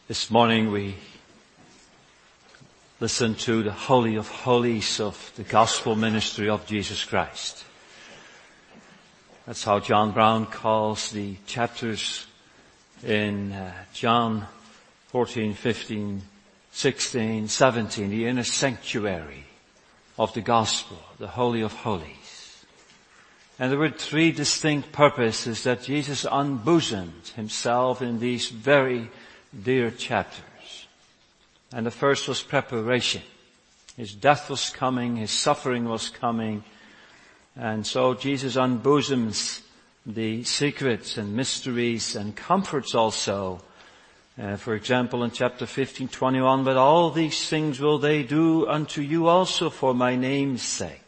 This morning we listened to the Holy of Holies of the Gospel Ministry of Jesus Christ. That's how John Brown calls the chapters in John 14, 15, 16, 17, the inner sanctuary of the Gospel, the Holy of Holies. And there were three distinct purposes that Jesus unbosomed himself in these very dear chapters. And the first was preparation. His death was coming, his suffering was coming, and so Jesus unbosoms the secrets and mysteries and comforts also. For example, in chapter 15:21, but all these things will they do unto you also for my name's sake.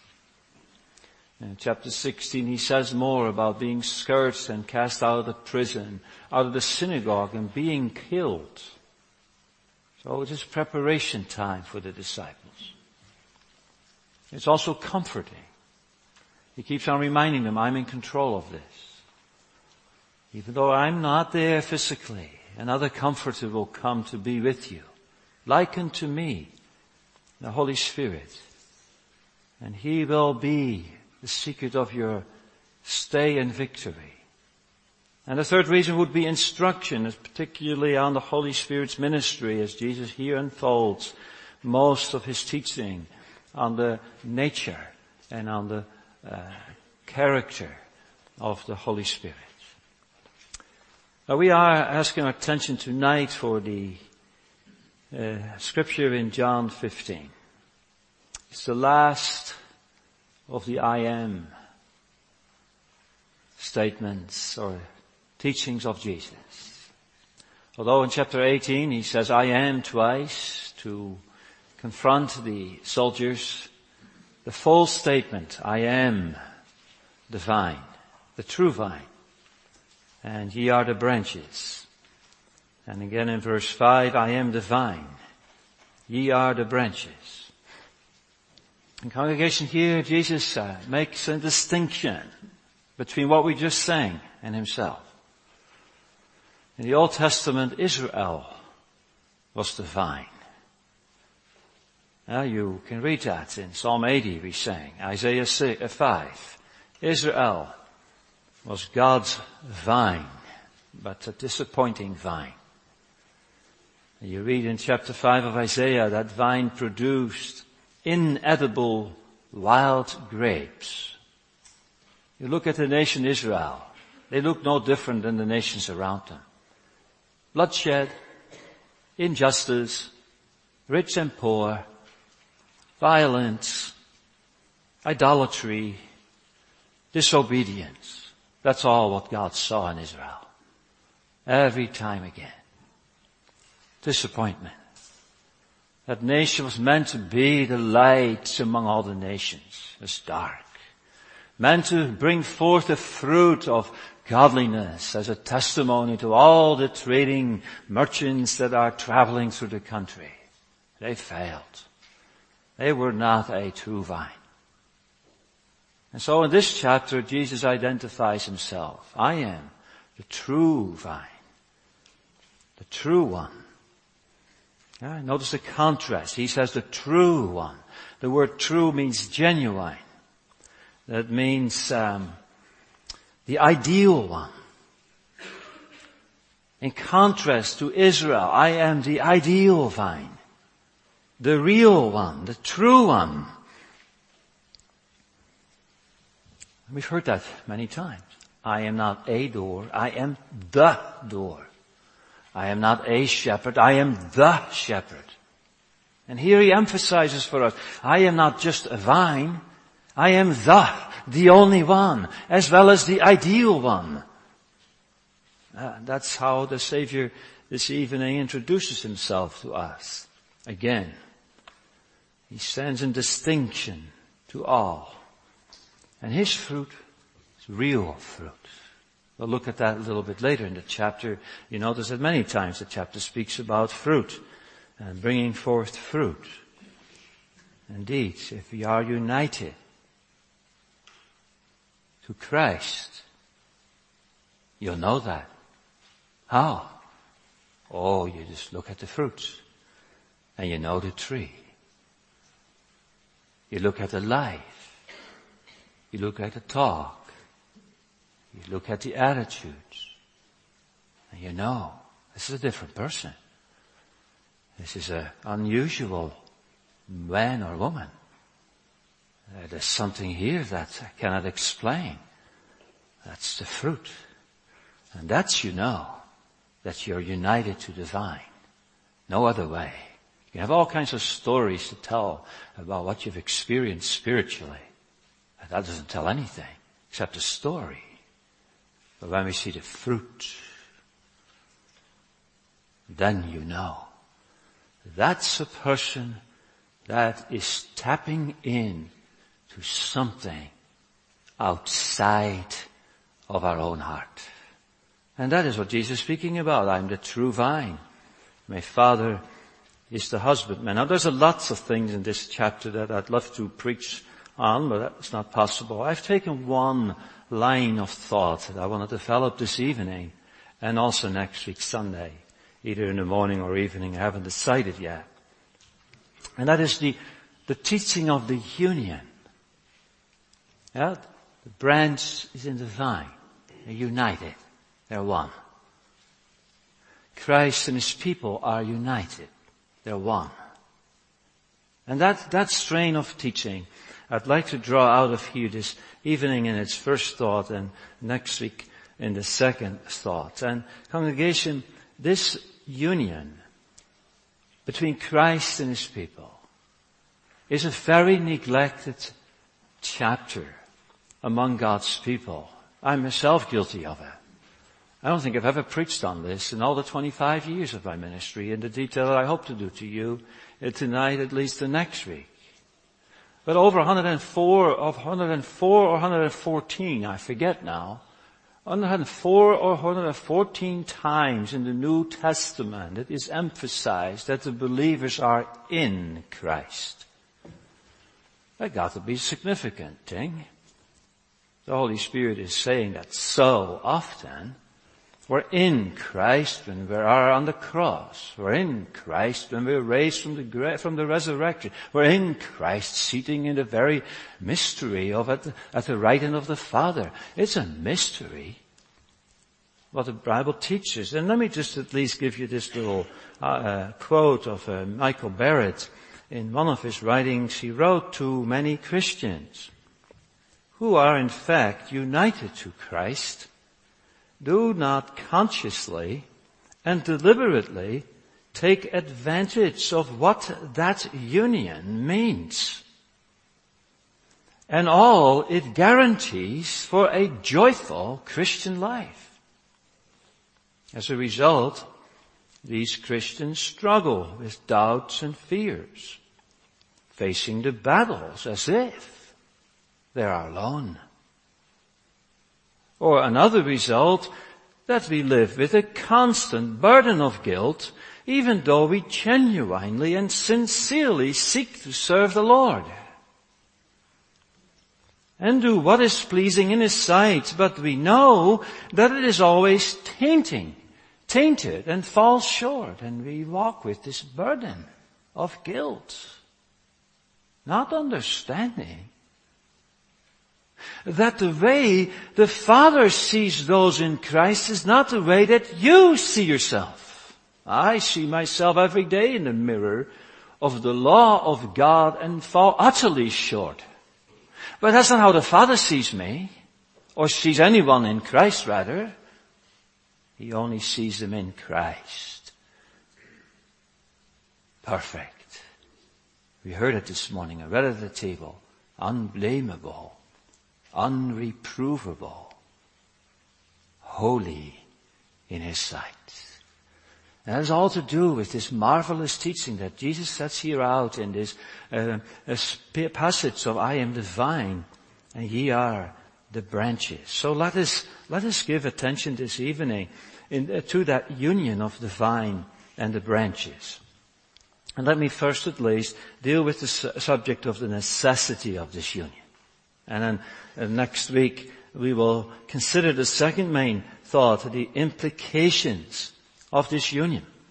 In chapter 16, he says more about being scourged and cast out of the prison, out of the synagogue, and being killed. So it is preparation time for the disciples. It's also comforting. He keeps on reminding them, I'm in control of this. Even though I'm not there physically, another comforter will come to be with you, like unto me, the Holy Spirit. And he will be the secret of your stay and victory. And the third reason would be instruction, particularly on the Holy Spirit's ministry, as Jesus here unfolds most of his teaching on the nature and on the character of the Holy Spirit. Now we are asking our attention tonight for the scripture in John 15. It's the last of the I am statements or teachings of Jesus. Although in chapter 18 he says I am twice to confront the soldiers, the full statement, I am the vine, the true vine, and ye are the branches. And again in verse 5, I am the vine, ye are the branches. In congregation here, Jesus makes a distinction between what we just sang and himself. In the Old Testament, Israel was the vine. Now you can read that in Psalm 80 we sang, Isaiah 5. Israel was God's vine, but a disappointing vine. And you read in chapter 5 of Isaiah that vine produced inedible wild grapes. You look at the nation Israel, they look no different than the nations around them. Bloodshed, injustice, rich and poor, violence, idolatry, disobedience. That's all what God saw in Israel. Every time again. Disappointment. That nation was meant to be the light among all the nations. It's dark. Meant to bring forth the fruit of godliness as a testimony to all the trading merchants that are traveling through the country. They failed. They were not a true vine. And so in this chapter, Jesus identifies himself. I am the true vine. The true one. Yeah, notice the contrast. He says the true one. The word true means genuine. That means the ideal one. In contrast to Israel, I am the ideal vine. The real one, the true one. We've heard that many times. I am not a door, I am the door. I am not a shepherd, I am the shepherd. And here he emphasizes for us, I am not just a vine, I am the only one, as well as the ideal one. That's how the Savior this evening introduces himself to us. Again, he stands in distinction to all. And his fruit is real fruit. We'll look at that a little bit later in the chapter. You notice that many times the chapter speaks about fruit and bringing forth fruit. Indeed, if we are united to Christ, you'll know that. How? Oh, you just look at the fruits and you know the tree. You look at the life. You look at the talk. You look at the attitudes. And you know, this is a different person. This is an unusual man or woman. There's something here that I cannot explain. That's the fruit. And that's, you know, that you're united to the vine. No other way. You can have all kinds of stories to tell about what you've experienced spiritually. And that doesn't tell anything except a story. But when we see the fruit, then you know. That's a person that is tapping in to something outside of our own heart. And that is what Jesus is speaking about. I'm the true vine. My Father is the husbandman. Now there's lots of things in this chapter that I'd love to preach on, but that's not possible. I've taken one line of thought that I want to develop this evening and also next week Sunday, either in the morning or evening. I haven't decided yet. And that is the teaching of the union. Yeah? The branch is in the vine. They're united. They're one. Christ and His people are united. They're one. And that strain of teaching, I'd like to draw out of here this evening in its first thought and next week in the second thought. And congregation, this union between Christ and His people is a very neglected chapter among God's people. I'm myself guilty of it. I don't think I've ever preached on this in all the 25 years of my ministry in the detail that I hope to do to you tonight, at least the next week. But over 104 or 114, I forget now, 104 or 114 times in the New Testament it is emphasized that the believers are in Christ. That got to be a significant thing. The Holy Spirit is saying that so often. We're in Christ when we are on the cross. We're in Christ when we're raised from the resurrection. We're in Christ seating in the very mystery of at the right hand of the Father. It's a mystery what the Bible teaches. And let me just at least give you this little quote of Michael Barrett. In one of his writings, he wrote to many Christians who are in fact united to Christ. Do not consciously and deliberately take advantage of what that union means and all it guarantees for a joyful Christian life. As a result, these Christians struggle with doubts and fears, facing the battles as if they are alone. Or another result, that we live with a constant burden of guilt, even though we genuinely and sincerely seek to serve the Lord and do what is pleasing in His sight, but we know that it is always tainted and falls short, and we walk with this burden of guilt, not understanding that the way the Father sees those in Christ is not the way that you see yourself. I see myself every day in the mirror of the law of God and fall utterly short. But that's not how the Father sees me, or sees anyone in Christ rather. He only sees them in Christ. Perfect. We heard it this morning. I read it at the table. Unblameable. Unreprovable, holy in His sight. And that has all to do with this marvelous teaching that Jesus sets here out in this passage of I am the vine and ye are the branches. So let us give attention this evening to that union of the vine and the branches. And let me first at least deal with the subject of the necessity of this union. And then next week we will consider the second main thought, the implications of this union.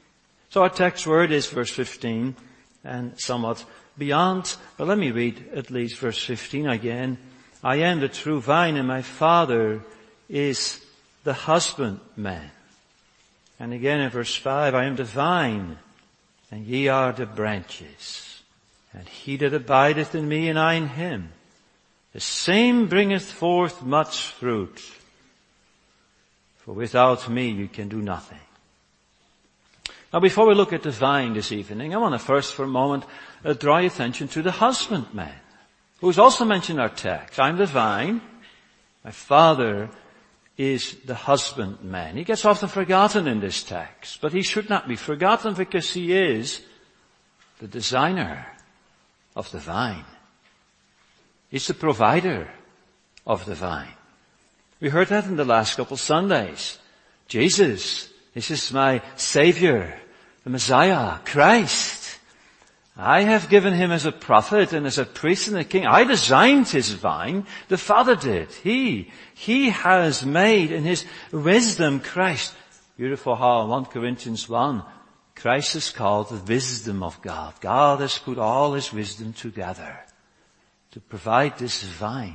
So our text word is verse 15 and somewhat beyond. But let me read at least verse 15 again. I am the true vine and my Father is the husbandman. And again in verse 5, I am the vine and ye are the branches. And he that abideth in me and I in him, the same bringeth forth much fruit. For without me you can do nothing. Now before we look at the vine this evening, I want to first for a moment draw your attention to the husbandman, who is also mentioned in our text. I'm the vine, my Father is the husbandman. He gets often forgotten in this text, but he should not be forgotten because he is the designer of the vine. He's the provider of the vine. We heard that in the last couple Sundays. Jesus, this is my Savior, the Messiah, Christ. I have given him as a prophet and as a priest and a king. I designed his vine. The Father did. He has made in his wisdom Christ. Beautiful how in 1 Corinthians 1, Christ is called the wisdom of God. God has put all his wisdom together to provide this vine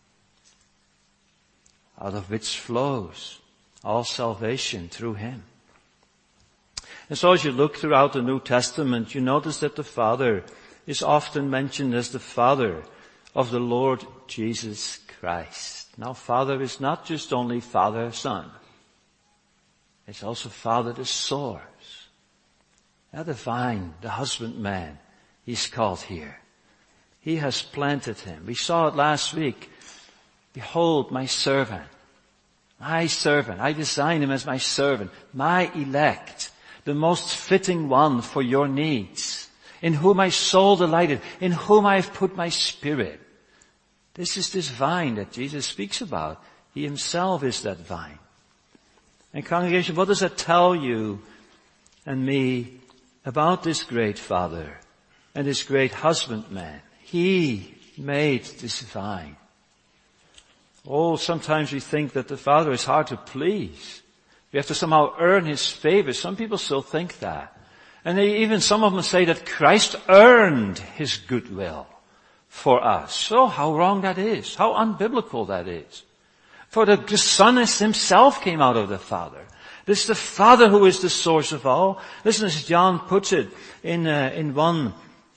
out of which flows all salvation through him. And so as you look throughout the New Testament, you notice that the Father is often mentioned as the Father of the Lord Jesus Christ. Now, Father is not just only Father, Son. It's also Father, the source. Now, the vine, the husbandman, he's called here. He has planted him. We saw it last week. Behold, my servant. My servant. I designed him as my servant. My elect. The most fitting one for your needs, in whom my soul delighted, in whom I have put my spirit. This is this vine that Jesus speaks about. He himself is that vine. And congregation, what does that tell you and me about this great Father and this great husbandman? He made this vine. Oh, sometimes we think that the Father is hard to please. We have to somehow earn his favor. Some people still think that. And even some of them say that Christ earned his goodwill for us. Oh, how wrong that is. How unbiblical that is. For the Son himself came out of the Father. This is the Father who is the source of all. Listen as John puts it in 1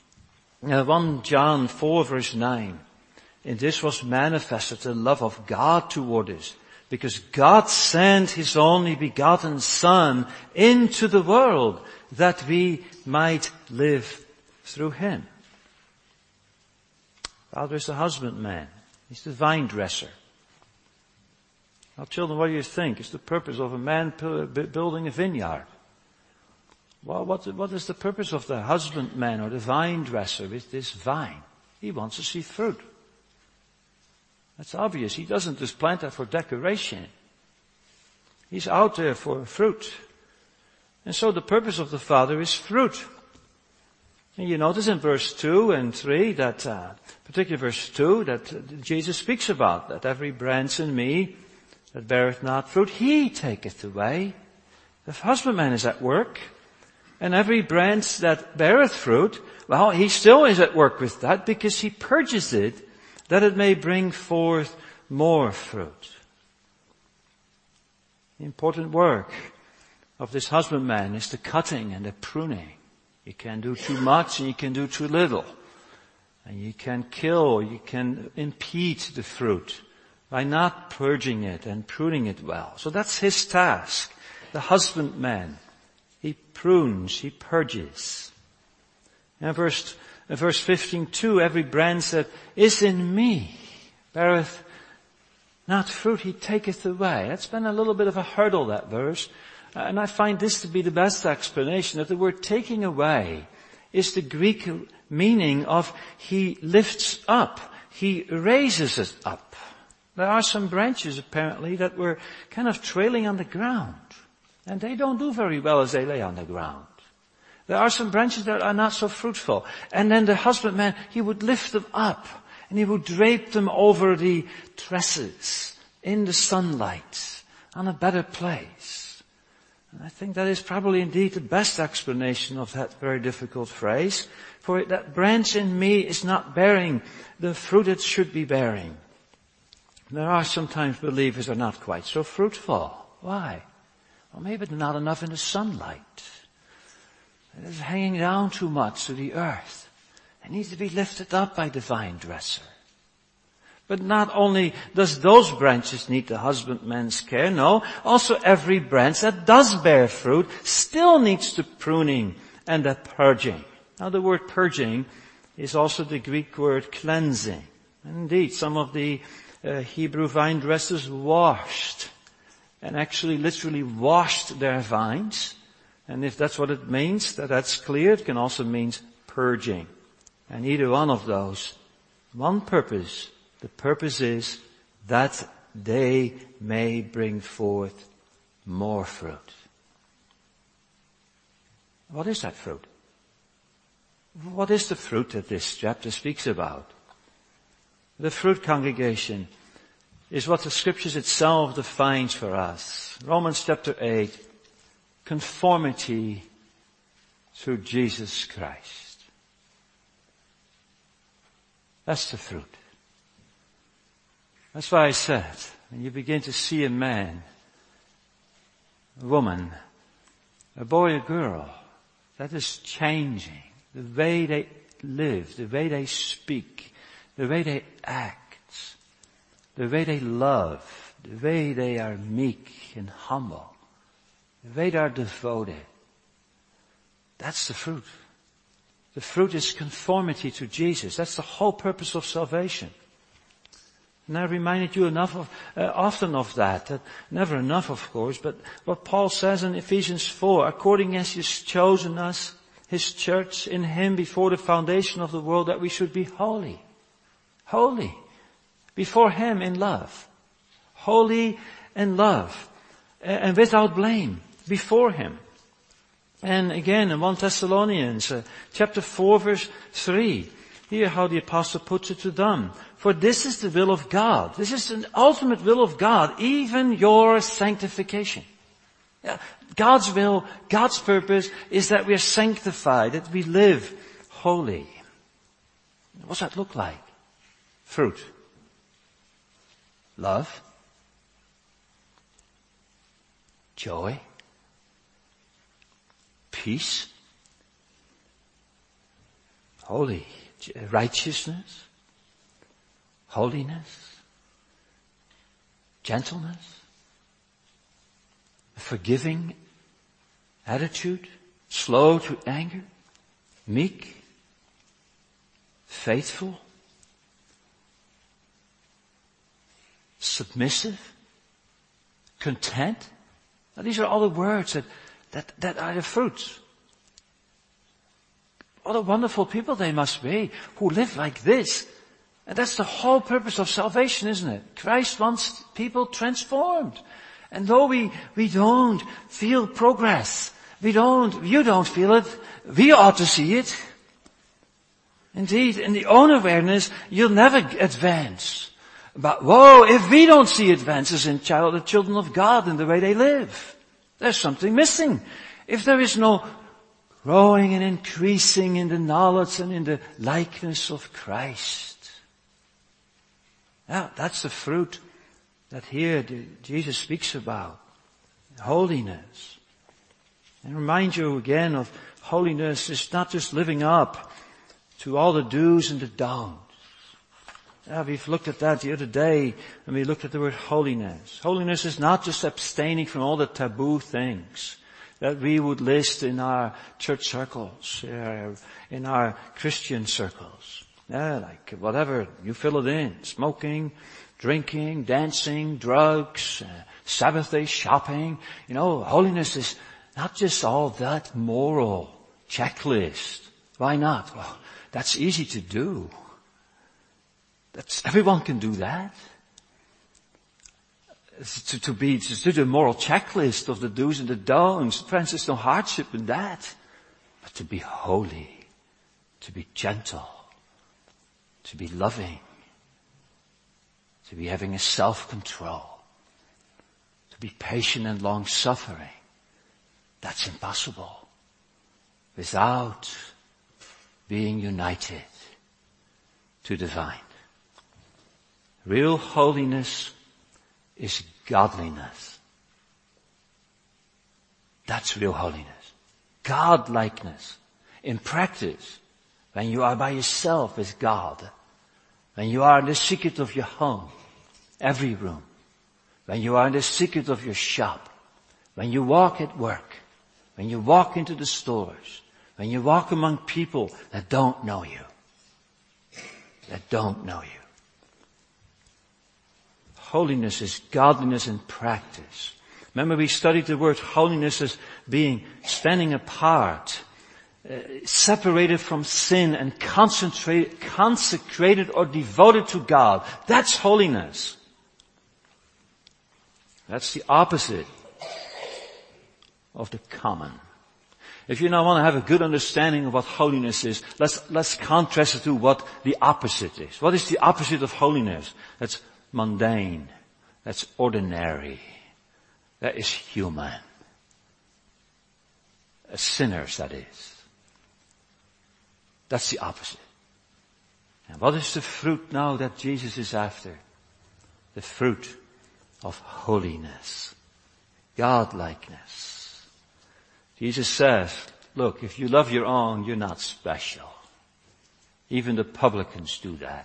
John 4 verse 9. In this was manifested the love of God toward us, because God sent his only begotten Son into the world that we might live through him. Father is the husbandman. He's the vine dresser. Now children, what do you think is the purpose of a man building a vineyard? Well, what is the purpose of the husbandman or the vine dresser with this vine? He wants to see fruit. That's obvious. He doesn't just plant that for decoration. He's out there for fruit. And so the purpose of the Father is fruit. And you notice in verse 2 and 3 that, particularly verse 2, that Jesus speaks about that every branch in me that beareth not fruit, he taketh away. The husbandman is at work. And every branch that beareth fruit, well, he still is at work with that because he purges it that it may bring forth more fruit. The important work of this husbandman is the cutting and the pruning. You can do too much and you can do too little. And you can kill, you can impede the fruit by not purging it and pruning it well. So that's his task. The husbandman, he prunes, he purges. And verse 15 too, every branch that is in me beareth not fruit, he taketh away. That's been a little bit of a hurdle, that verse. And I find this to be the best explanation, that the word taking away is the Greek meaning of he lifts up, he raises it up. There are some branches apparently that were kind of trailing on the ground, and they don't do very well as they lay on the ground. There are some branches that are not so fruitful. And then the husbandman, he would lift them up and he would drape them over the trusses in the sunlight on a better place. And I think that is probably indeed the best explanation of that very difficult phrase. For that branch in me is not bearing the fruit it should be bearing. There are sometimes believers who are not quite so fruitful. Why? Well, maybe they're not enough in the sunlight. It's hanging down too much to the earth. They need to be lifted up by the vine dresser. But not only does those branches need the husbandman's care, no, also every branch that does bear fruit still needs the pruning and the purging. Now the word purging is also the Greek word cleansing. Indeed, some of the Hebrew vine dressers washed, and actually literally washed their vines. And if that's what it means, that's clear, it can also mean purging. And either one of those, one purpose, the purpose is that they may bring forth more fruit. What is that fruit? What is the fruit that this chapter speaks about? The fruit, congregation, is what the Scriptures itself defines for us. Romans chapter 8, conformity through Jesus Christ. That's the fruit. That's why I said, when you begin to see a man, a woman, a boy, a girl, that is changing. The way they live, the way they speak, the way they act, the way they love, the way they are meek and humble, the way they are devoted. That's the fruit. The fruit is conformity to Jesus. That's the whole purpose of salvation. And I reminded you often of that. Never enough, of course, but what Paul says in Ephesians 4, according as He has chosen us, His church, in Him before the foundation of the world, that we should be holy. Holy. Before Him in love. Holy in love. And without blame. Before Him. And again in 1 Thessalonians chapter 4 verse 3. Hear how the apostle puts it to them. For this is the will of God. This is the ultimate will of God. Even your sanctification. God's will, God's purpose is that we are sanctified, that we live holy. What's that look like? Fruit. Love. Joy. Peace. Holy. Righteousness. Holiness. Gentleness. A forgiving attitude. Slow to anger. Meek. Faithful. Submissive. Content. Now, these are all the words that are the fruits. What a wonderful people they must be who live like this. And that's the whole purpose of salvation, isn't it? Christ wants people transformed. And though we don't feel progress, you don't feel it, we ought to see it. Indeed, in the own awareness, you'll never advance. But whoa, if we don't see advances in the children of God in the way they live, there's something missing. If there is no growing and increasing in the knowledge and in the likeness of Christ. Now, that's the fruit that here Jesus speaks about. Holiness. And remind you again of holiness is not just living up to all the do's and the don'ts. We've looked at that the other day and we looked at the word holiness. Holiness is not just abstaining from all the taboo things that we would list in our church circles, in our Christian circles. Like whatever, you fill it in. Smoking, drinking, dancing, drugs, Sabbath day shopping. Holiness is not just all that moral checklist. Why not? Well, that's easy to do. Everyone can do that. To do the moral checklist of the do's and the don'ts. Friends, there's no hardship in that. But to be holy, to be gentle, to be loving, to be having a self-control, to be patient and long-suffering, That's impossible without being united to the vine. Real holiness is godliness. That's real holiness. God-likeness. In practice, when you are by yourself with God, when you are in the secret of your home, every room, when you are in the secret of your shop, when you walk at work, when you walk into the stores, when you walk among people that don't know you, Holiness is godliness in practice. Remember, we studied the word holiness as being standing apart, separated from sin and consecrated or devoted to God. That's holiness. That's the opposite of the common. If you now want to have a good understanding of what holiness is, let's contrast it to what the opposite is. What is the opposite of holiness? That's mundane. That's ordinary. That is human. Sinners, that is. That's the opposite. And what is the fruit now that Jesus is after? The fruit of holiness. Godlikeness. Jesus says, look, if you love your own, you're not special. Even the publicans do that.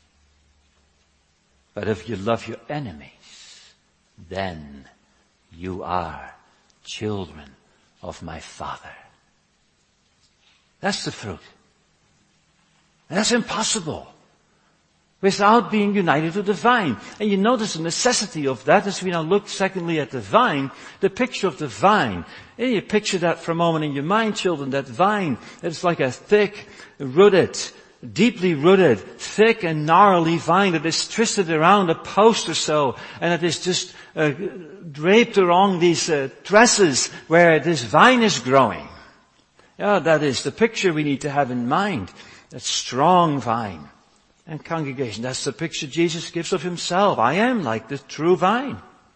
But if you love your enemies, then you are children of my Father. That's the fruit. And that's impossible without being united to the vine. And you notice the necessity of that as we now look secondly at the vine, the picture of the vine. And you picture that for a moment in your mind, children, that vine, it's like a thick, rooted, deeply rooted, thick and gnarly vine that is twisted around a post or so, and it is just draped around these trusses where this vine is growing. Yeah, that is the picture we need to have in mind. That strong vine. And congregation, that's the picture Jesus gives of himself. I am like the true vine.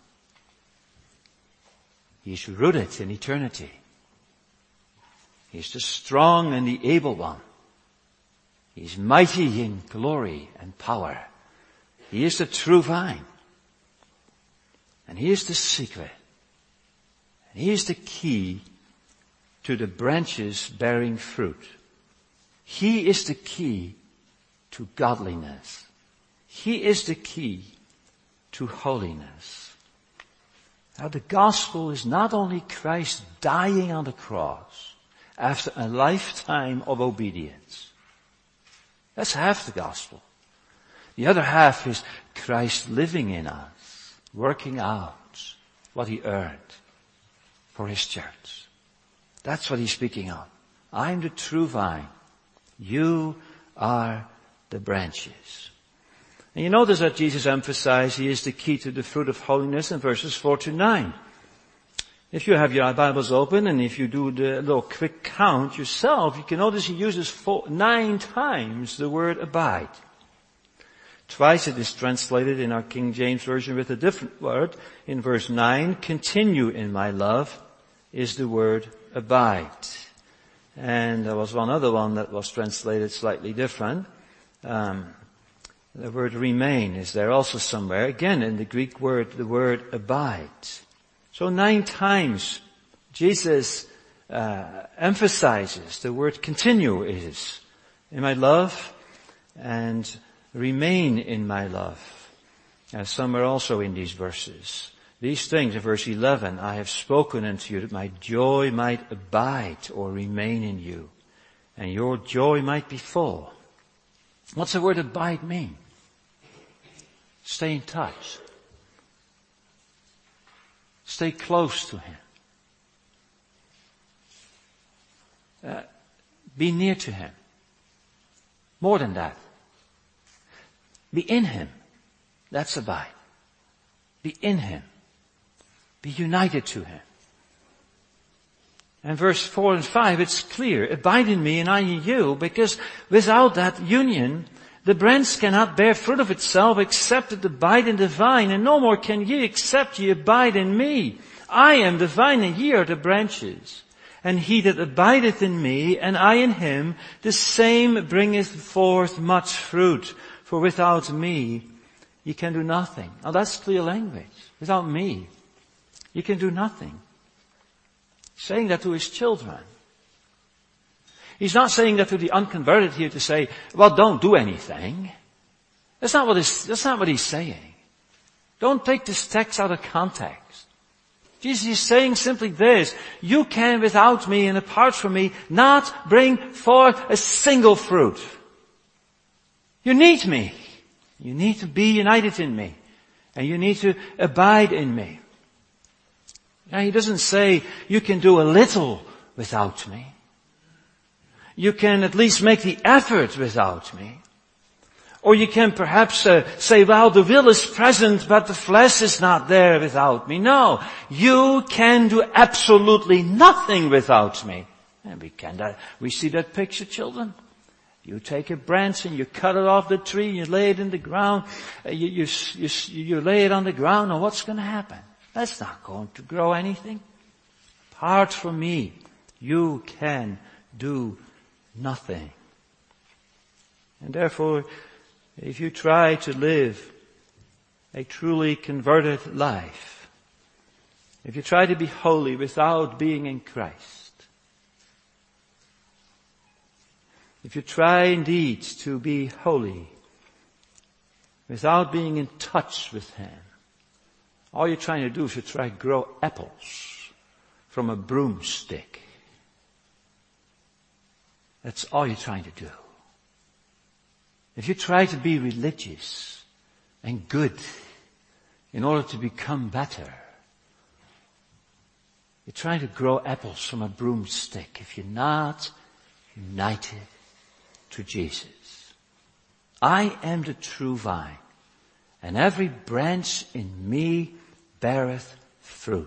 He's rooted in eternity. He's the strong and the able one. He's mighty in glory and power. He is the true vine. And he is the secret. And he is the key to the branches bearing fruit. He is the key to godliness. He is the key to holiness. Now the gospel is not only Christ dying on the cross after a lifetime of obedience. That's half the gospel. The other half is Christ living in us, working out what he earned for his church. That's what he's speaking of. I'm the true vine. You are the branches. And you notice that Jesus emphasized he is the key to the fruit of holiness in verses 4 to 9. If you have your Bibles open and if you do the little quick count yourself, you can notice he uses 9 times the word abide. Twice it is translated in our King James Version with a different word. In verse 9, continue in my love is the word abide. And there was one other one that was translated slightly different. The word remain is there also somewhere. Again, in the Greek word, the word abide. So 9 times Jesus emphasizes the word continue is in my love and remain in my love. And somewhere also in these verses. These things, in verse 11, I have spoken unto you that my joy might abide or remain in you, and your joy might be full. What's the word abide mean? Stay in touch. Stay close to him. Be near to him. More than that. Be in him. That's abide. Be in him. Be united to him. And verse 4 and 5, it's clear. Abide in me and I in you, because without that union, the branch cannot bear fruit of itself except it abide in the vine, and no more can ye except ye abide in me. I am the vine, and ye are the branches. And he that abideth in me, and I in him, the same bringeth forth much fruit. For without me, ye can do nothing. Now that's clear language. Without me, you can do nothing. Saying that to his children. He's not saying that to the unconverted here to say, well, don't do anything. That's not what he's saying. Don't take this text out of context. Jesus is saying simply this: you can, without me and apart from me, not bring forth a single fruit. You need me. You need to be united in me. And you need to abide in me. Now, he doesn't say you can do a little without me. You can at least make the effort without me. Or you can perhaps say, well, the will is present, but the flesh is not there without me. No, you can do absolutely nothing without me. And we see that picture, children. You take a branch and you cut it off the tree, and you lay it in the ground. You lay it on the ground, and what's going to happen? That's not going to grow anything. Apart from me, you can do nothing. And therefore, if you try to live a truly converted life, if you try to be holy without being in Christ, if you try indeed to be holy without being in touch with Him, all you're trying to do is you try to grow apples from a broomstick. That's all you're trying to do. If you try to be religious and good in order to become better, you're trying to grow apples from a broomstick if you're not united to Jesus. I am the true vine, and every branch in me beareth fruit.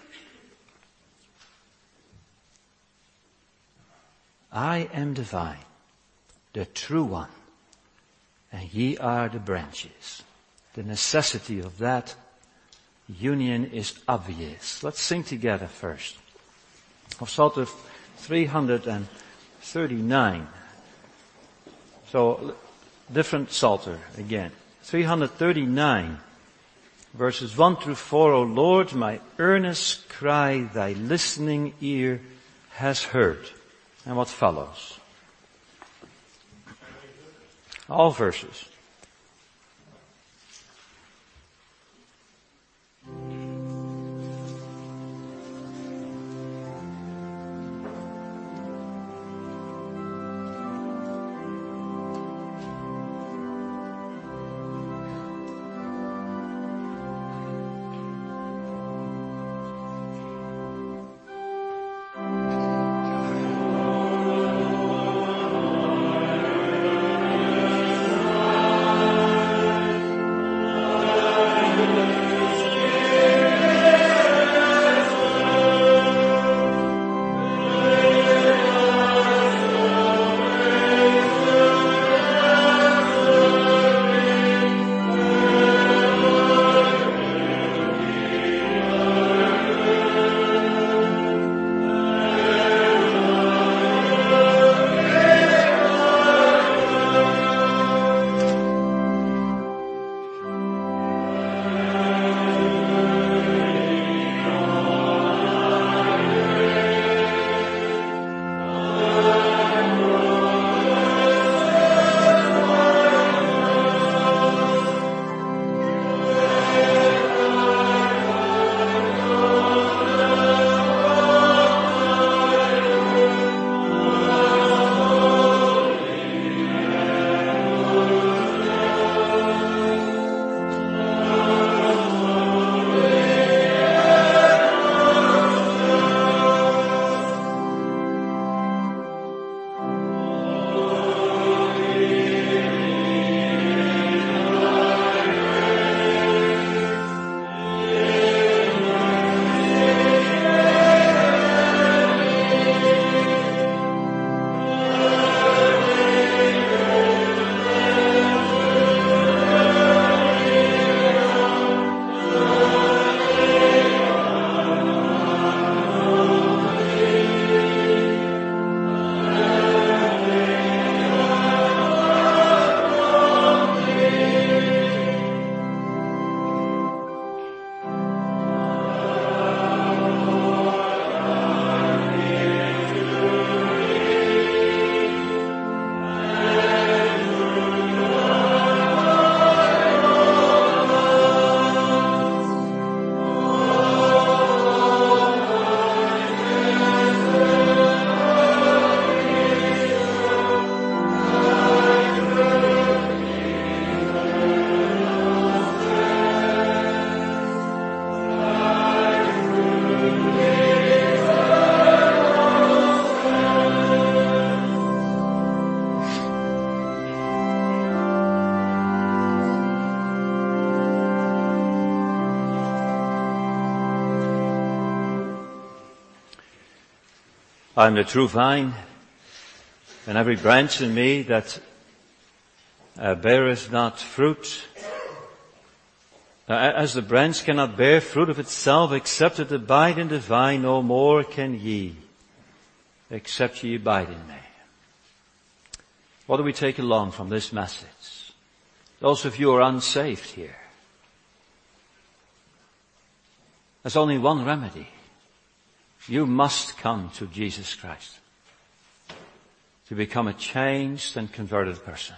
I am the vine, the true one, and ye are the branches. The necessity of that union is obvious. Let's sing together first. Of Psalter 339. So, different Psalter again. 339, verses 1 through 4. O Lord, my earnest cry, thy listening ear has heard. And what follows? All verses. I am the true vine, and every branch in me that beareth not fruit, as the branch cannot bear fruit of itself, except it abide in the vine, no more can ye, except ye abide in me. What do we take along from this message? Those of you who are unsaved here, there's only one remedy. You must come to Jesus Christ to become a changed and converted person.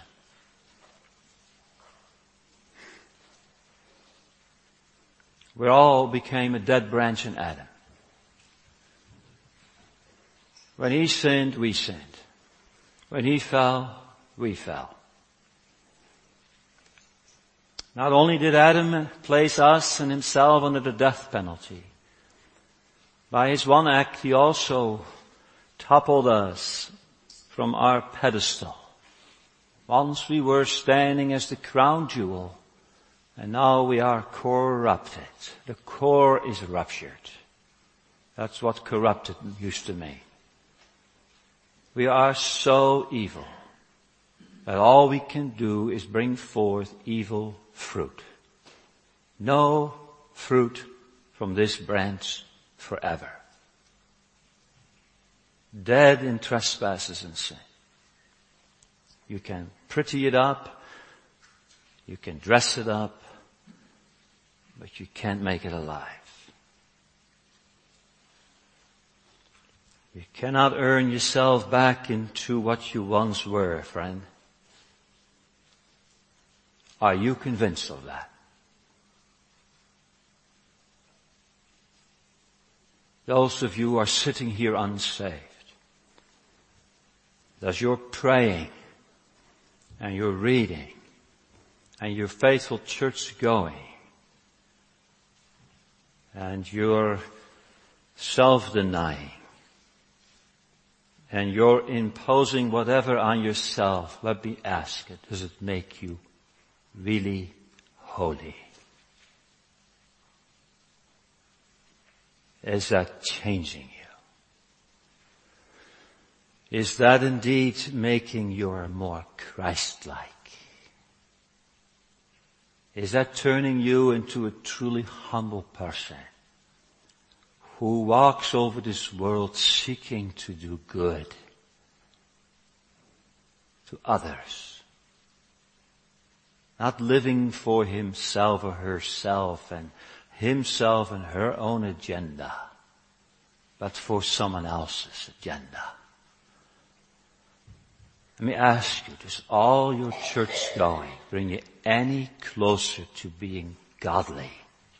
We all became a dead branch in Adam. When he sinned, we sinned. When he fell, we fell. Not only did Adam place us and himself under the death penalty, by his one act he also toppled us from our pedestal. Once we were standing as the crown jewel, and now we are corrupted. The core is ruptured. That's what corrupted used to mean. We are so evil that all we can do is bring forth evil fruit. No fruit from this branch forever. Dead in trespasses and sin. You can pretty it up, you can dress it up, but you can't make it alive. You cannot earn yourself back into what you once were, friend. Are you convinced of that? Those of you who are sitting here unsaved, as you're praying and you're reading and you're faithful church going and you're self-denying and you're imposing whatever on yourself, let me ask it, does it make you really holy? Is that changing you? Is that indeed making you more Christ-like? Is that turning you into a truly humble person who walks over this world seeking to do good to others? Not living for himself or herself and himself and her own agenda, but for someone else's agenda. Let me ask you, does all your church going bring you any closer to being godly?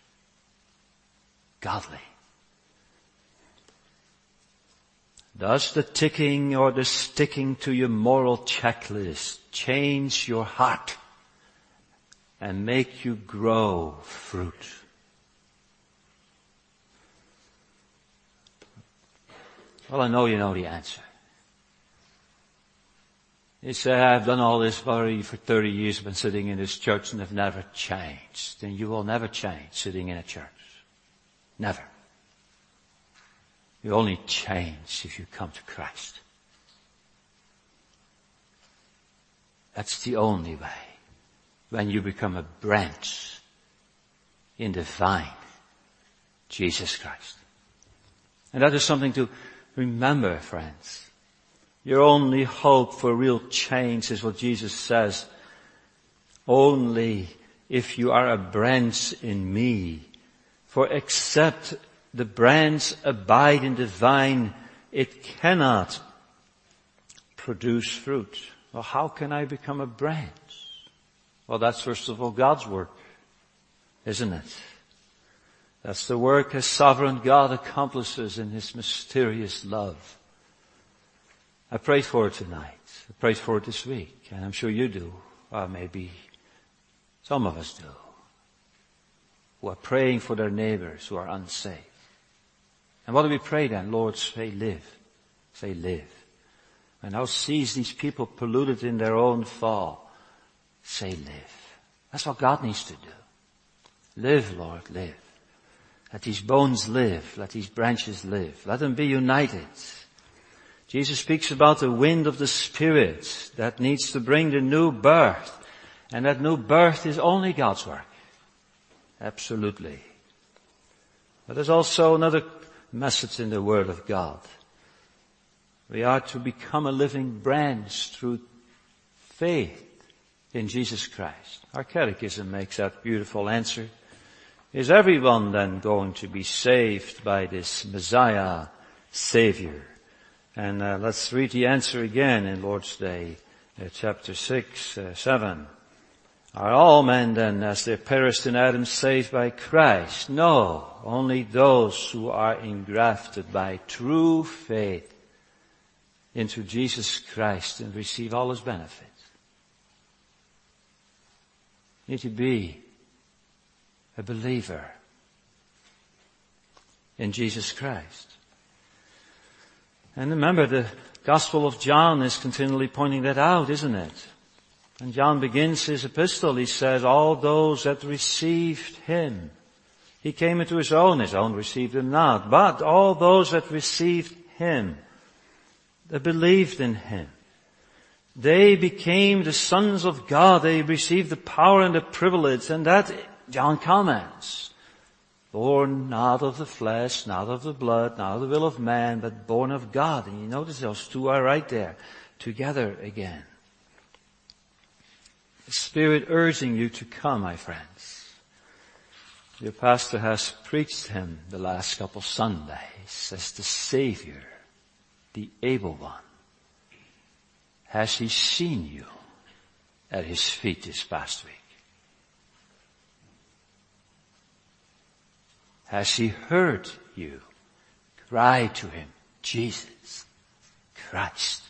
Godly. Does the ticking or the sticking to your moral checklist change your heart and make you grow fruit? Well, I know you know the answer. You say, I've done all this for 30 years, I've been sitting in this church and I've never changed. Then you will never change sitting in a church. Never. You only change if you come to Christ. That's the only way. When you become a branch in the vine, Jesus Christ. And that is something to remember, friends. Your only hope for real change is what Jesus says. Only if you are a branch in me. For except the branch abide in the vine, it cannot produce fruit. Well, how can I become a branch? Well, that's first of all God's work, isn't it? That's the work His sovereign God accomplishes in His mysterious love. I prayed for it tonight. I prayed for it this week. And I'm sure you do. Or maybe some of us do. Who are praying for their neighbors who are unsaved. And what do we pray then? Lord, say live. Say live. And thou seest these people polluted in their own fall. Say live. That's what God needs to do. Live, Lord, live. Let these bones live. Let these branches live. Let them be united. Jesus speaks about the wind of the Spirit that needs to bring the new birth. And that new birth is only God's work. Absolutely. But there's also another message in the Word of God. We are to become a living branch through faith in Jesus Christ. Our catechism makes that beautiful answer. Is everyone then going to be saved by this Messiah, Savior? And let's read the answer again in Lord's Day, chapter 6, 7. Are all men then, as they perished in Adam, saved by Christ? No, only those who are engrafted by true faith into Jesus Christ and receive all His benefits. You need to be a believer in Jesus Christ. And remember, the Gospel of John is continually pointing that out, isn't it? And John begins his epistle, he says, all those that received Him. He came into His own received Him not. But all those that received Him, that believed in Him, they became the sons of God. They received the power and the privilege. And that, John comments, born not of the flesh, not of the blood, not of the will of man, but born of God. And you notice those two are right there, together again. The Spirit urging you to come, my friends. Your pastor has preached Him the last couple Sundays as the Savior, the able one. Has He seen you at His feet this past week? Has He heard you cry to Him, Jesus Christ?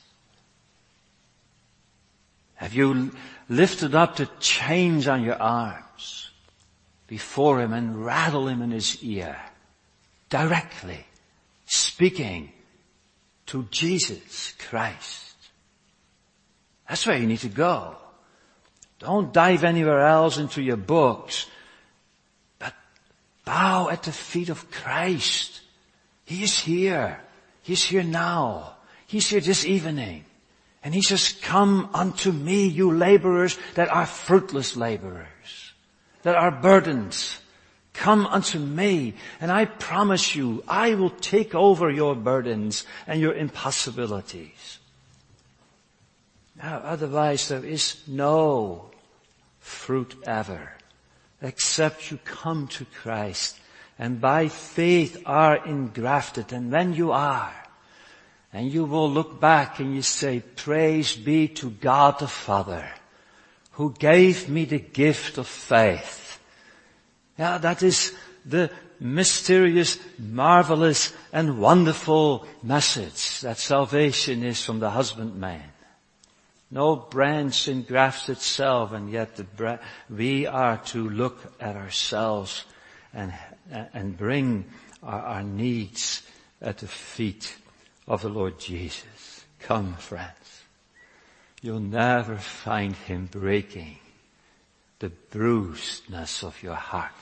Have you lifted up the chains on your arms before Him and rattle Him in His ear, directly speaking to Jesus Christ? That's where you need to go. Don't dive anywhere else into your books, but bow at the feet of Christ. He is here. He's here now. He's here this evening. And He says, come unto me, you laborers that are fruitless laborers, that are burdened. Come unto me, and I promise you, I will take over your burdens and your impossibilities. Now, otherwise there is no fruit ever, except you come to Christ and by faith are engrafted. And when you are, and you will look back and you say, praise be to God the Father, who gave me the gift of faith. Yeah, that is the mysterious, marvelous, and wonderful message that salvation is from the husbandman. No branch engrafts itself, and yet we are to look at ourselves and bring our needs at the feet of the Lord Jesus. Come, friends. You'll never find Him breaking the bruisedness of your heart.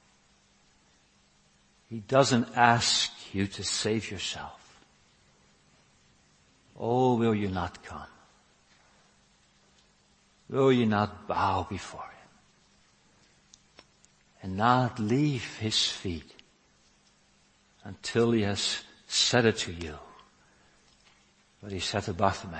He doesn't ask you to save yourself. Oh, will you not come? Will you not bow before Him and not leave His feet until He has said it to you what He said to Bartimaeus?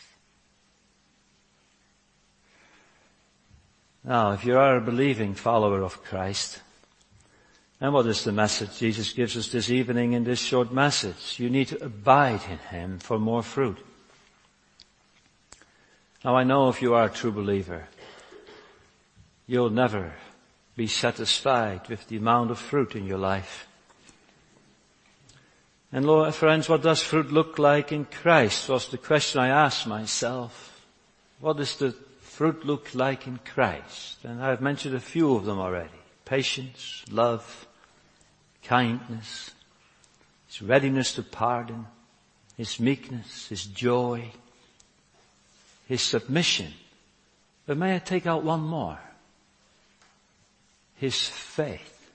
Now, if you are a believing follower of Christ, and what is the message Jesus gives us this evening in this short message? You need to abide in Him for more fruit. Now, I know if you are a true believer, you'll never be satisfied with the amount of fruit in your life. And Lord, friends, what does fruit look like in Christ was the question I asked myself. What does the fruit look like in Christ? And I've mentioned a few of them already. Patience, love, kindness, His readiness to pardon, His meekness, His joy, His submission. But may I take out one more? His faith.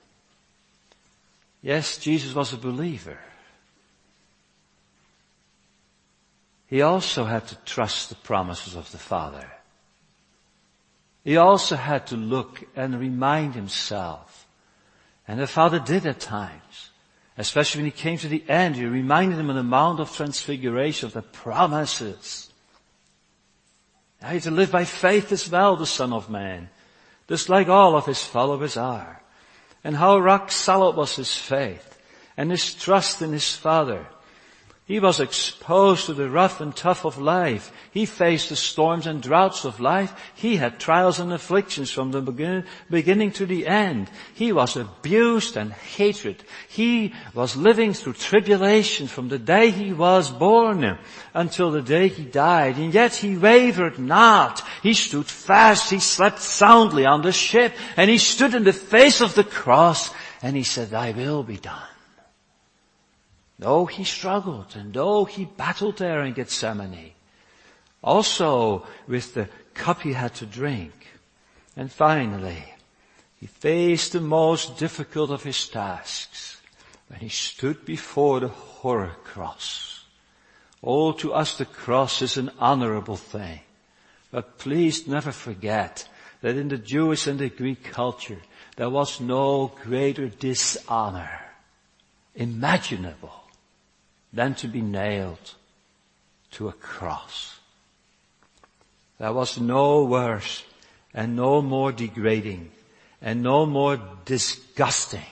Yes, Jesus was a believer. he also had to trust the promises of the Father. He also had to look and remind himself. And the Father did at times. Especially when he came to the end, he reminded him on the Mount of Transfiguration of the promises. Now he had to live by faith as well, the Son of Man, just like all of his followers are. And how rock solid was his faith and his trust in his Father. He was exposed to the rough and tough of life. He faced the storms and droughts of life. He had trials and afflictions from the beginning to the end. He was abused and hated. He was living through tribulation from the day he was born until the day he died. And yet he wavered not. He stood fast. He slept soundly on the ship. And he stood in the face of the cross and he said, "Thy will be done." Though he struggled and though he battled there in Gethsemane, also with the cup he had to drink. And finally, he faced the most difficult of his tasks when he stood before the horror cross. Oh, to us the cross is an honorable thing. But please never forget that in the Jewish and the Greek culture, there was no greater dishonor imaginable than to be nailed to a cross. There was no worse and no more degrading and no more disgusting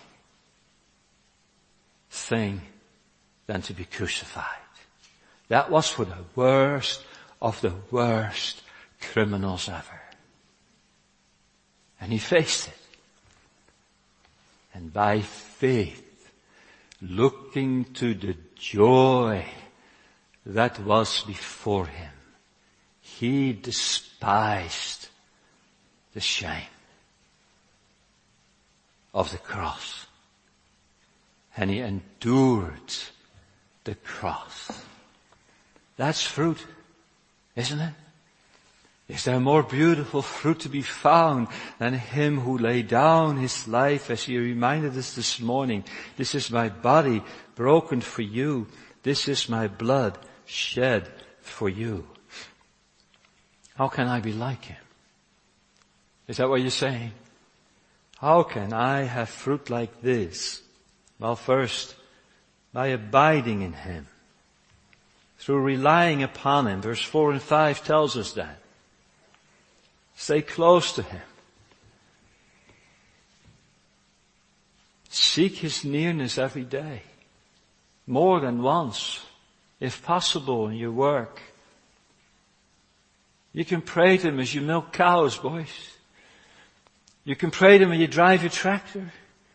thing than to be crucified. That was for the worst of the worst criminals ever. And he faced it. And by faith, looking to the joy that was before him, he despised the shame of the cross. And he endured the cross. That's fruit, isn't it? Is there more beautiful fruit to be found than him who laid down his life, as he reminded us this morning? This is my body broken for you. This is my blood shed for you. How can I be like him? Is that what you're saying? How can I have fruit like this? Well, first, by abiding in him. Through relying upon him. Verse 4 and 5 tells us that. Stay close to him. Seek his nearness every day. More than once, if possible, in your work. You can pray to him as you milk cows, boys. You can pray to him when you drive your tractor.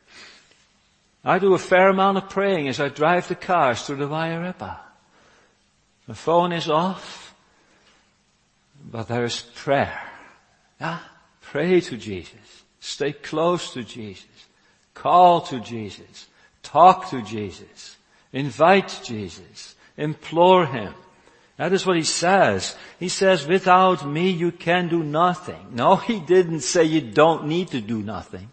I do a fair amount of praying as I drive the cars through the Via Repa. My phone is off, but there is prayer. Yeah? Pray to Jesus. Stay close to Jesus. Call to Jesus. Talk to Jesus. Invite Jesus. Implore him. That is what he says. He says, without me you can do nothing. No, he didn't say you don't need to do nothing.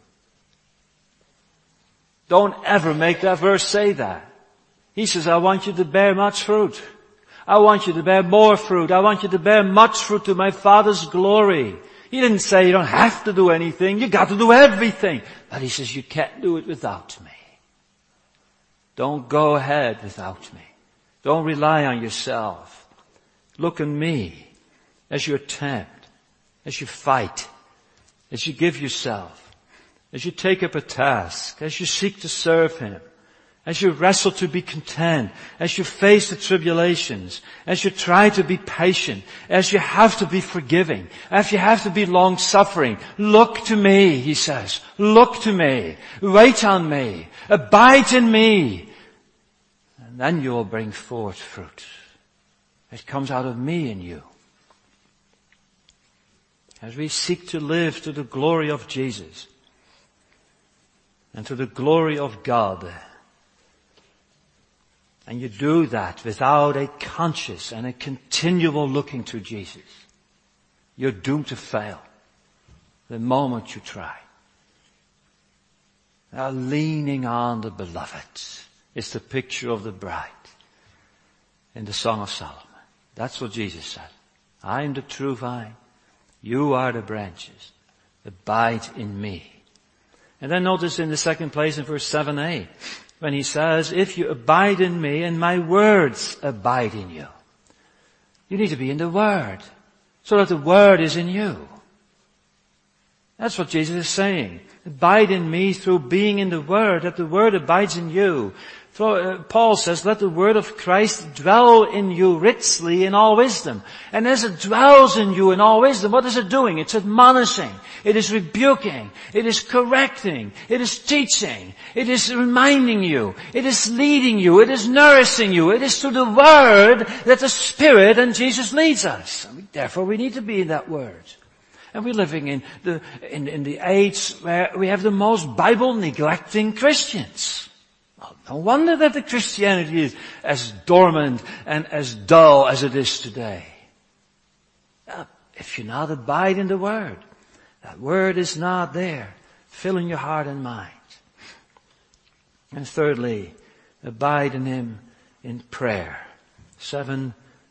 Don't ever make that verse say that. He says, I want you to bear much fruit. I want you to bear more fruit. I want you to bear much fruit to my Father's glory. He didn't say you don't have to do anything. You got to do everything. But he says you can't do it without me. Don't go ahead without me. Don't rely on yourself. Look on me as you attempt, as you fight, as you give yourself, as you take up a task, as you seek to serve him, as you wrestle to be content, as you face the tribulations, as you try to be patient, as you have to be forgiving, as you have to be long-suffering. Look to me, he says. Look to me. Wait on me. Abide in me. And then you will bring forth fruit. It comes out of me and you. As we seek to live to the glory of Jesus and to the glory of God, and you do that without a conscious and a continual looking to Jesus, you're doomed to fail the moment you try. Now, leaning on the beloved is the picture of the bride in the Song of Solomon. That's what Jesus said. I am the true vine. You are the branches. Abide in me. And then notice in the second place in verse 7a, when he says, if you abide in me and my words abide in you. You need to be in the Word, so that the Word is in you. That's what Jesus is saying. Abide in me through being in the Word, that the Word abides in you. Paul says, let the Word of Christ dwell in you richly in all wisdom. And as it dwells in you in all wisdom, what is it doing? It's admonishing. It is rebuking. It is correcting. It is teaching. It is reminding you. It is leading you. It is nourishing you. It is through the Word that the Spirit and Jesus leads us. Therefore we need to be in that Word. And we're living in the age where we have the most Bible-neglecting Christians. Well, no wonder that the Christianity is as dormant and as dull as it is today. If you not abide in the Word, that Word is not there, filling your heart and mind. And thirdly, abide in Him in prayer. Verse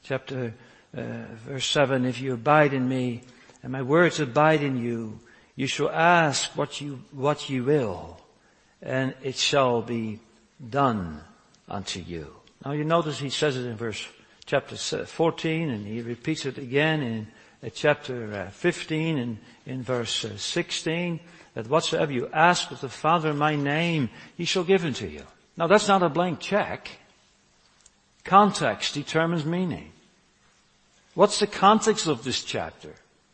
7, if you abide in me, and my words abide in you, you shall ask what you will, and it shall be done unto you. Now you notice he says it in chapter 14, and he repeats it again in chapter 15 and in verse 16, that whatsoever you ask of the Father in my name, he shall give unto you. Now that's not a blank check. Context determines meaning. What's the context of this chapter?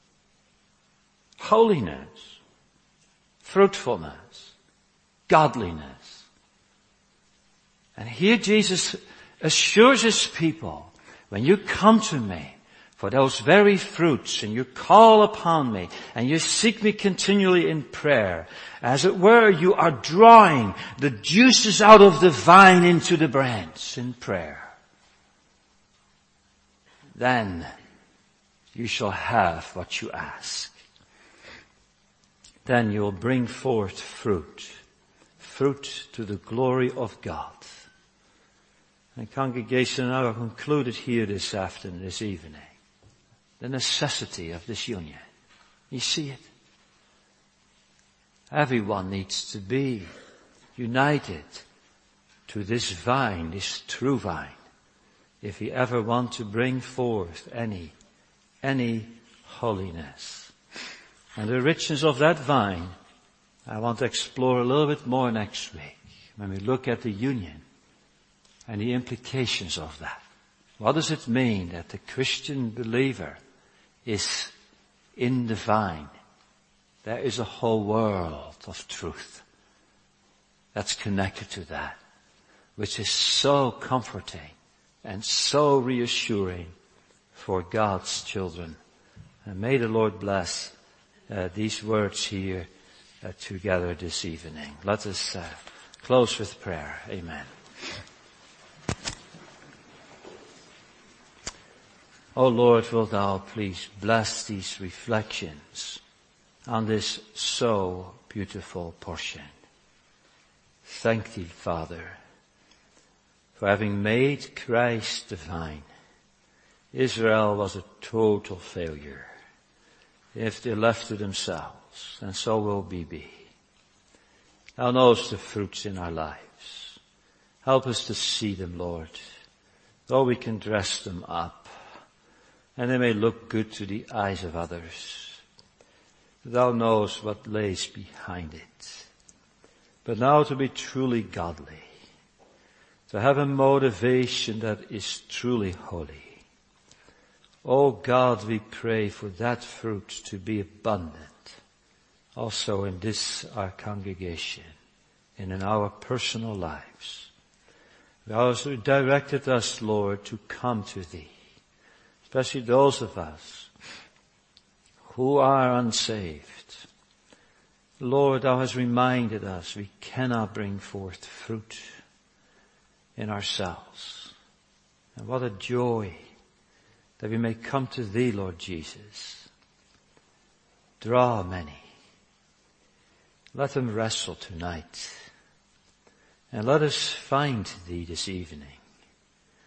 Holiness, fruitfulness, godliness. And here Jesus assures his people, when you come to me for those very fruits and you call upon me and you seek me continually in prayer, as it were, you are drawing the juices out of the vine into the branch in prayer. Then you shall have what you ask. Then you will bring forth fruit to the glory of God. And congregation, I will conclude it here this evening. The necessity of this union. You see it? Everyone needs to be united to this vine, this true vine, if you ever want to bring forth any holiness. And the richness of that vine, I want to explore a little bit more next week, when we look at the union and the implications of that. What does it mean that the Christian believer is in the vine? There is a whole world of truth that's connected to that, which is so comforting and so reassuring for God's children. And may the Lord bless these words here together this evening. Let us close with prayer. Amen. O Lord, wilt thou please bless these reflections on this so beautiful portion. Thank thee, Father, for having made Christ the vine. Israel was a total failure if they left to themselves, and so will we be. Thou knowest the fruits in our lives. Help us to see them, Lord, though we can dress them up, and they may look good to the eyes of others. Thou knowest what lays behind it. But now to be truly godly, to have a motivation that is truly holy. Oh God, we pray for that fruit to be abundant, also in this our congregation and in our personal lives. Thou hast directed us, Lord, to come to thee, especially those of us who are unsaved. Lord, thou hast reminded us we cannot bring forth fruit in ourselves. And what a joy that we may come to thee, Lord Jesus. Draw many. Let them wrestle tonight. And let us find thee this evening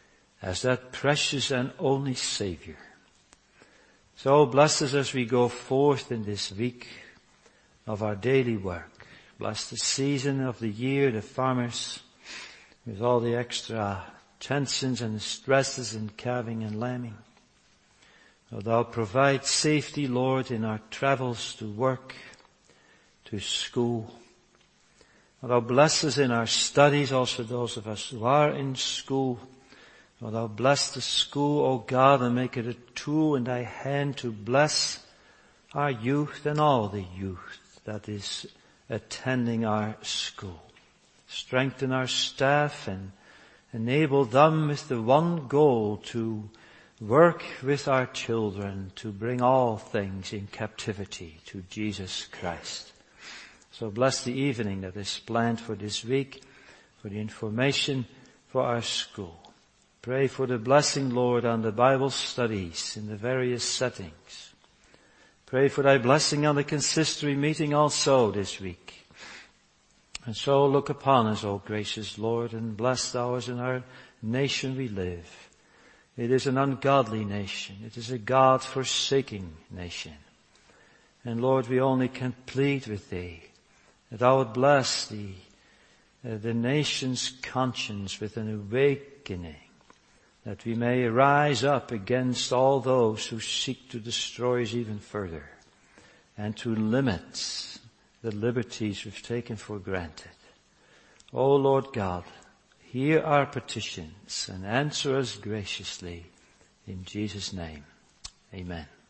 as that precious and only Savior. So bless us as we go forth in this week of our daily work. Bless the season of the year, the farmers, with all the extra tensions and stresses in calving and lambing. O Thou provide safety, Lord, in our travels to work, to school. O Thou bless us in our studies, also those of us who are in school. O Thou bless the school, O God, and make it a tool in Thy hand to bless our youth and all the youth that is attending our school. Strengthen our staff and enable them with the one goal to work with our children to bring all things in captivity to Jesus Christ. So bless the evening that is planned for this week, for the information for our school. Pray for the blessing, Lord, on the Bible studies in the various settings. Pray for Thy blessing on the consistory meeting also this week. And so look upon us, O gracious Lord, and bless Thou us in our nation we live. It is an ungodly nation. It is a God-forsaking nation. And Lord, we only can plead with Thee that Thou would bless the nation's conscience with an awakening, that we may rise up against all those who seek to destroy us even further and to limit the liberties we've taken for granted. O Lord God, hear our petitions and answer us graciously. In Jesus' name, amen.